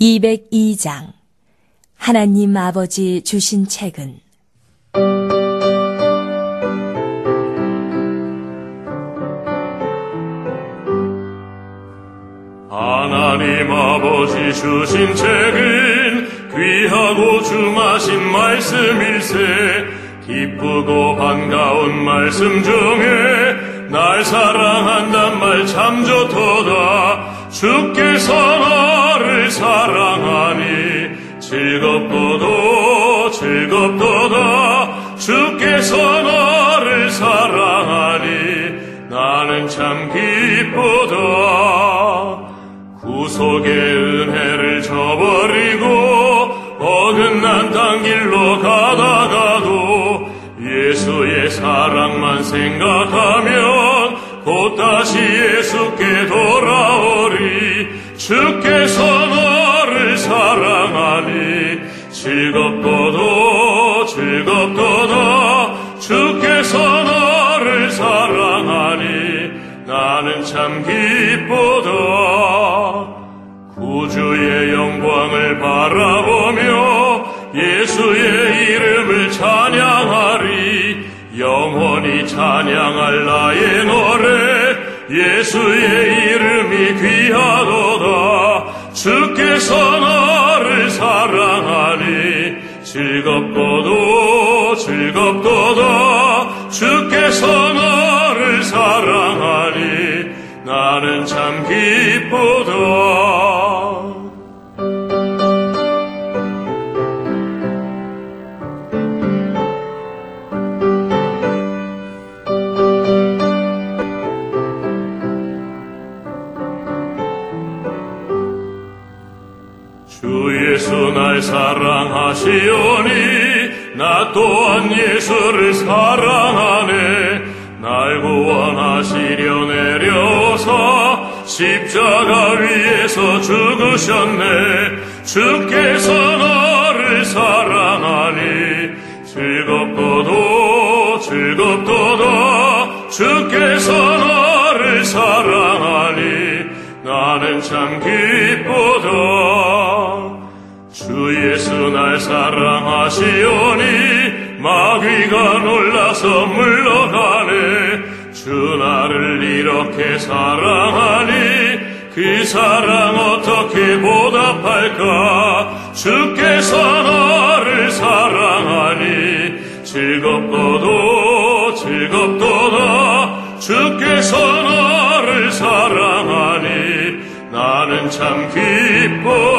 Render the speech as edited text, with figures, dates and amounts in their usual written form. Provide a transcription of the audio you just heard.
202장 하나님 아버지 주신 책은 하나님 아버지 주신 책은 귀하고 중하신 말씀일세. 기쁘고 반가운 말씀 중에 날 사랑한단 말 참 좋도다. 주께서 나를 사랑하니 즐겁도다 즐겁도다. 주께서 나를 사랑하니 나는 참 기쁘다. 구속의 은혜를 저버리고 어긋난 딴 길로 가다가도 예수의 사랑만 생각하면 곧 다시 예수께 돌아오리. 주께서 나를 사랑하니 즐겁도다 즐겁도다. 주께서 나를 사랑하니 나는 참 기쁘다. 구주의 영광을 바라보며 예수의 이름을 찬양하리. 영원히 찬양할 나의 노래 예수의 이름이 귀하도다. 주께서 나를 사랑하니 즐겁도다 즐겁도다. 주께서 나를 사랑하니 나는 참 기쁘다. 주 예수 날 사랑하시오니 나 또한 예수를 사랑하네. 날 구원하시려 내려서 십자가 위에서 죽으셨네. 주께서 나를 사랑하니 즐겁도다 즐겁도다. 주께서 나를 사랑하니 나는 참 기쁘다. 주 예수 날 사랑하시오니 마귀가 놀라서 물러가네. 주 나를 이렇게 사랑하니 그 사랑 어떻게 보답할까. 주께서 나를 사랑하니 즐겁도다 즐겁도다. 주께서 나를 사랑하니 나는 참 기뻐.